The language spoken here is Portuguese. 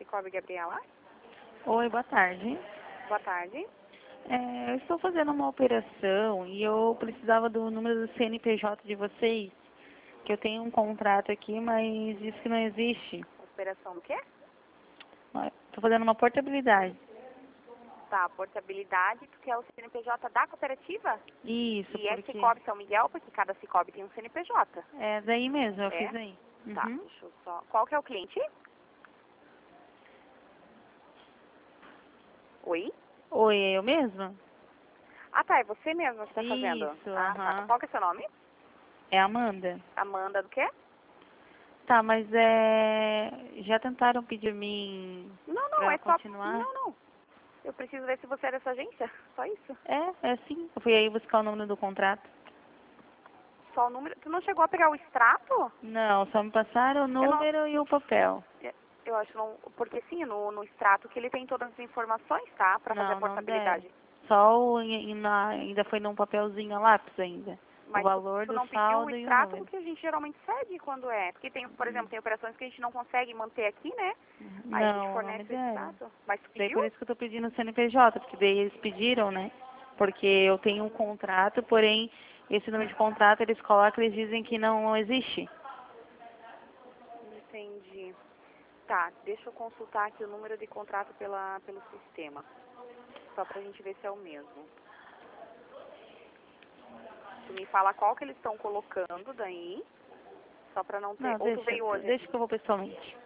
Cicobi, Gabriela. Oi, boa tarde. Boa tarde. Eu estou fazendo uma operação e eu precisava do número do CNPJ de vocês, que eu tenho um contrato aqui, mas diz que não existe. Operação do quê? Estou fazendo uma portabilidade. Tá, portabilidade, porque é o CNPJ da cooperativa? Isso, E é porque... Cicobi São Miguel, porque cada Cicobi tem um CNPJ. É daí mesmo, eu É? fiz aí. Tá, Uhum. deixa eu só... Qual que é o cliente? Oi? Oi, é eu mesma? Ah, tá, é você mesmo que tá fazendo? Isso, Ah, tá. aham. Qual que é o seu nome? É a Amanda. Amanda do quê? Tá, mas já tentaram pedir mim Não, não, pra é só... continuar? Não, não. Eu preciso ver se você é dessa agência. Só isso. É sim. Eu fui aí buscar o número do contrato. Só o número... Tu não chegou a pegar o extrato? Não, só me passaram o Eu não... número e o papel. Eu acho não... Porque sim, no extrato que ele tem todas as informações, tá? Pra fazer a Não deram. portabilidade. Só ainda foi num papelzinho a lápis ainda. O Mas valor tu do não pediu o saldo e o extrato número. porque a gente geralmente cede quando é. Porque tem, por exemplo, tem operações que a gente não consegue manter aqui, né? Aí a gente Não me fornece o deram. extrato. Mas tu Daí pediu? por isso que eu tô pedindo o CNPJ, porque daí eles pediram, né? Porque eu tenho um contrato, porém, esse número de contrato eles colocam, eles dizem que não existe. Entendi. Tá, deixa eu consultar aqui o número de contrato pelo sistema. Só pra gente ver se é o mesmo. Tu me fala qual que eles estão colocando daí. Só pra não ter... Não, Ou tu veio hoje deixa aqui? que eu vou pessoalmente.